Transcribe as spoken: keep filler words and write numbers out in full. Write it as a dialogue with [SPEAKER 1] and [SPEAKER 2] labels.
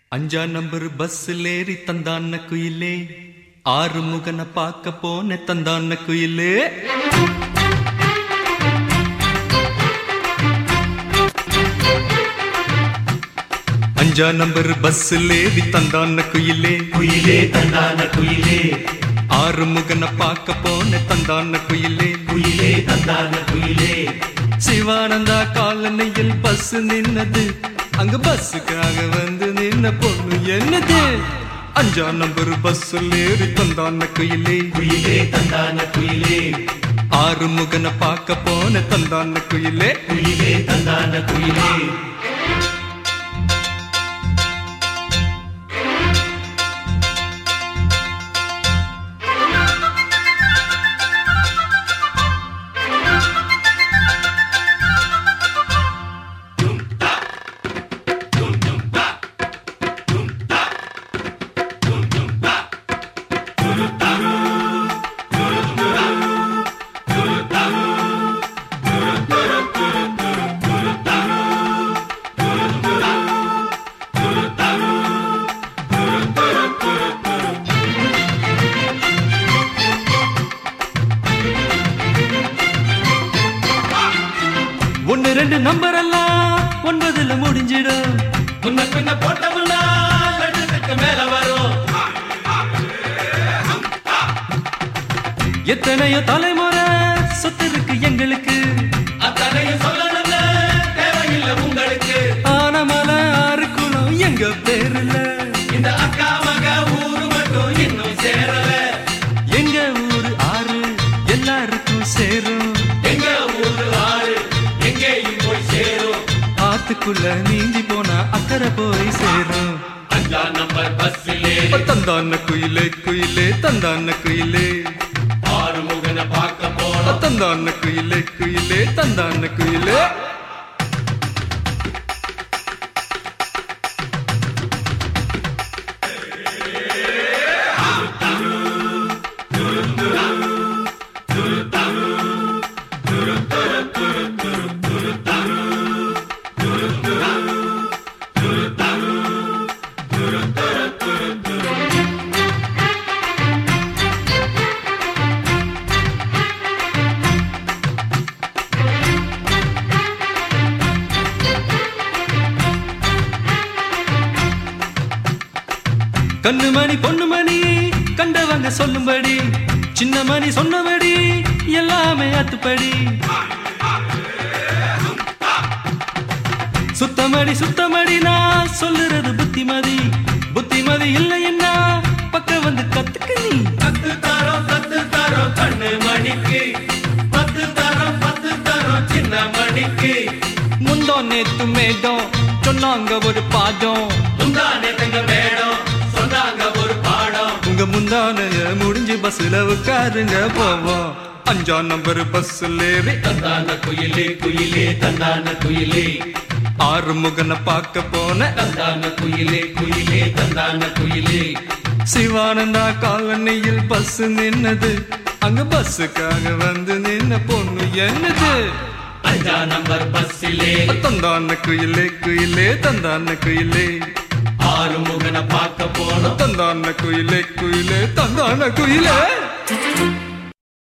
[SPEAKER 1] அஞ்சா நம்பர் பஸ்ல ஏறி தந்தான குயிலே, ஆறு முகன பாக்க போன தந்தான குயிலே. அஞ்சா நம்பர் பஸ்ல ஏறி தந்தான குயிலே,
[SPEAKER 2] குயிலே தந்தான குயிலே.
[SPEAKER 1] ஆறு முகன பாக்க போன தந்தான குயிலே,
[SPEAKER 2] குயிலே தந்தான குயிலே.
[SPEAKER 1] சிவானந்தா காலனியில் பஸ் நின்னது, அங்க பஸ்ஸுக்காக வந்து நின்ன பொண்ணு என்னது? அஞ்சா நம்பர் பஸ்ல ஏறி தந்தான குயிலே,
[SPEAKER 2] குயிலே தந்தான குயிலே.
[SPEAKER 1] ஆறு முகன பாக்க போன தந்தான குயிலே,
[SPEAKER 2] குயிலே தந்தான குயிலே.
[SPEAKER 1] ஒன்னு ரெண்டு நம்பர் எல்லாம் ஒன்பதுல முடிஞ்சிடும்,
[SPEAKER 2] முன்ன பின்ன போட்டமுன்னா லட்சத்துக்கு மேல வரும்.
[SPEAKER 1] எத்தனையோ தலைமுறை சொத்து இருக்கு எங்களுக்கு,
[SPEAKER 2] அத்தனையும் சொல்லணும்ல தேவையில்லை உங்களுக்கு.
[SPEAKER 1] ஆனமல ஆறு குளம் எங்க பேருல,
[SPEAKER 2] இந்த அக்கா மக ஊரு மட்டும் இன்னும் சேரல.
[SPEAKER 1] எங்க ஊரு ஆறு எல்லாருக்கும் சேரும்,
[SPEAKER 2] எங்க ஊரு ஆறு எங்கேயும் போய் சேரும்.
[SPEAKER 1] ஆத்துக்குள்ள நீந்தி போனா அக்கறை போய் சேரும்.
[SPEAKER 2] அஞ்சா நம்பர் பஸ்ஸிலே
[SPEAKER 1] தந்தான குயிலே குயிலே தந்தான குயிலே,
[SPEAKER 2] ஆறு முகன பார்க்க போனோம்.
[SPEAKER 1] தந்தான குயிலே குயிலே தந்தான குயிலே. கண்ணு மணி பொண்ணு மணி கண்டவங்க சொல்லும்படி, சின்ன மணி சொன்னபடி எல்லாமே அத்துப்படி. சுத்தமடி சுத்தமடி நான் சொல்லுறது புத்திமதி, புத்திமதி இல்லைன்னா பக்கம் வந்து கத்துக்கு நீ.
[SPEAKER 2] பத்து தரோம் பத்து தரோம் கண்ணு மணிக்கு, பத்து தரோம் பத்து தரோம் சின்ன மணிக்கு.
[SPEAKER 1] முந்தோ நேத்து மேடம் சொன்னாங்க ஒரு பாடம்,
[SPEAKER 2] முந்தானே தங்க மேடம் சொன்னாங்க ஒரு பாடம்.
[SPEAKER 1] உங்க முந்தானைய முடிஞ்சு பஸ்ல உட்காருங்க போவோம். அஞ்சா நம்பர் பஸ்ல ஏறி
[SPEAKER 2] தந்தான குயிலே குயிலே தந்தான குயிலே.
[SPEAKER 1] ஆறு முகன பாக்க போன
[SPEAKER 2] தந்தான குயிலே குயிலே தந்தான குயிலே.
[SPEAKER 1] சிவானந்தா காலனியில் பஸ் நின்னது, அங்க பஸ்ஸுக்காக வந்து நின்ன பொண்ணு என்னது?
[SPEAKER 2] அஞ்சா நம்பர் பஸ்ஸிலே
[SPEAKER 1] தந்தான குயிலே குயிலே தந்தான குயிலே,
[SPEAKER 2] ஆறு முகன பார்க்க போனோம்.
[SPEAKER 1] தந்தான குயிலே குயிலே தந்தான குயிலே.